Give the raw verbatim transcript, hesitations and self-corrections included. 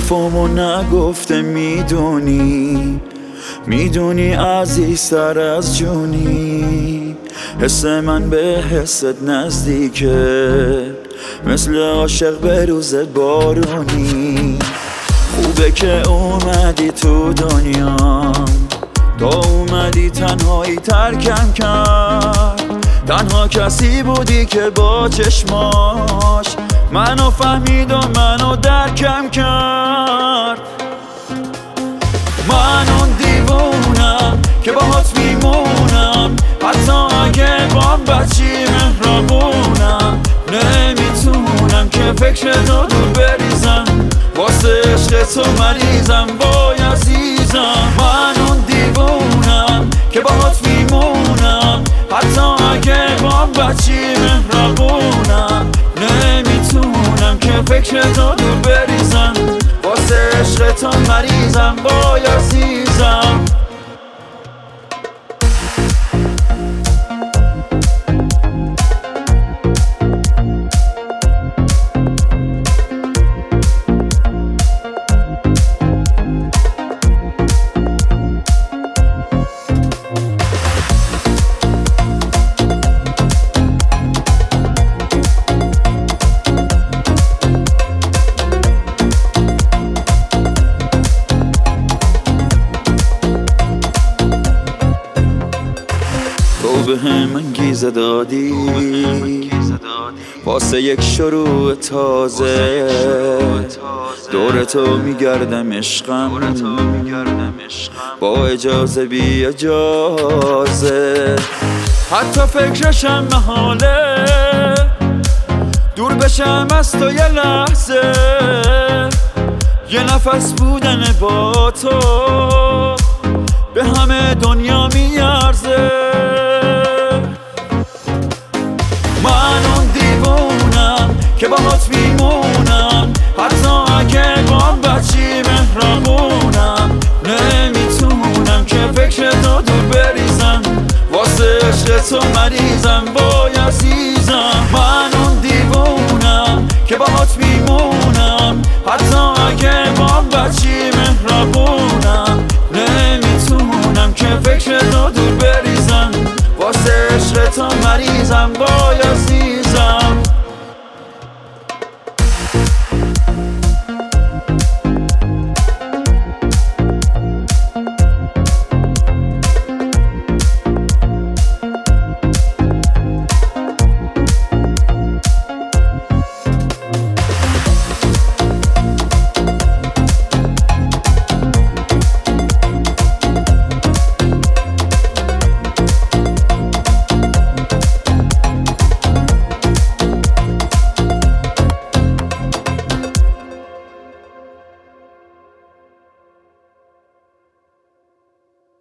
حرفمو نگفته میدونی، میدونی عزیزتر از جونی. حس من به حست نزدیکه، مثل عاشق به روز بارونی. خوبه که اومدی تو دنیام، تا اومدی تنهایی ترکم کرد. تنها کسی بودی که با چشماش منو فهمید و منو درکم کرد. من اون دیوونم که باهات میمونم، حتی اگه با بچی مهربونم. نمیتونم که فکرتو دور بریزم، واسه عشق تو مریضم وای عزیزم. من اون دیوونم که باهات میمونم، حتی اگه با بچی مهربونم. نمیتونم که فکرتو دور بریزم، واسه عشق تو مریضم وای عزیزم. تو به هم انگیزه دادی واسه یک شروع تازه. دور تو میگردم عشقم، با اجازه بی اجازه. حتی فکرشم محاله، دور بشم از تو یه لحظه. یه نفس بودن با تو به همه دنیا میارزه. من اون دیوونم که باهات میمونم، حتی اگه با بچی مهربونم. نمیتونم که فکرتو دور بریزم، واسه عشق تو مریضم وای عزیزم. من اون دیوونم که باهات میمونم، حتی اگه با بچی مهربونم. نمیتونم که فکرتو دور بریزم، واسه عشق تو مریضم وای عزیزم.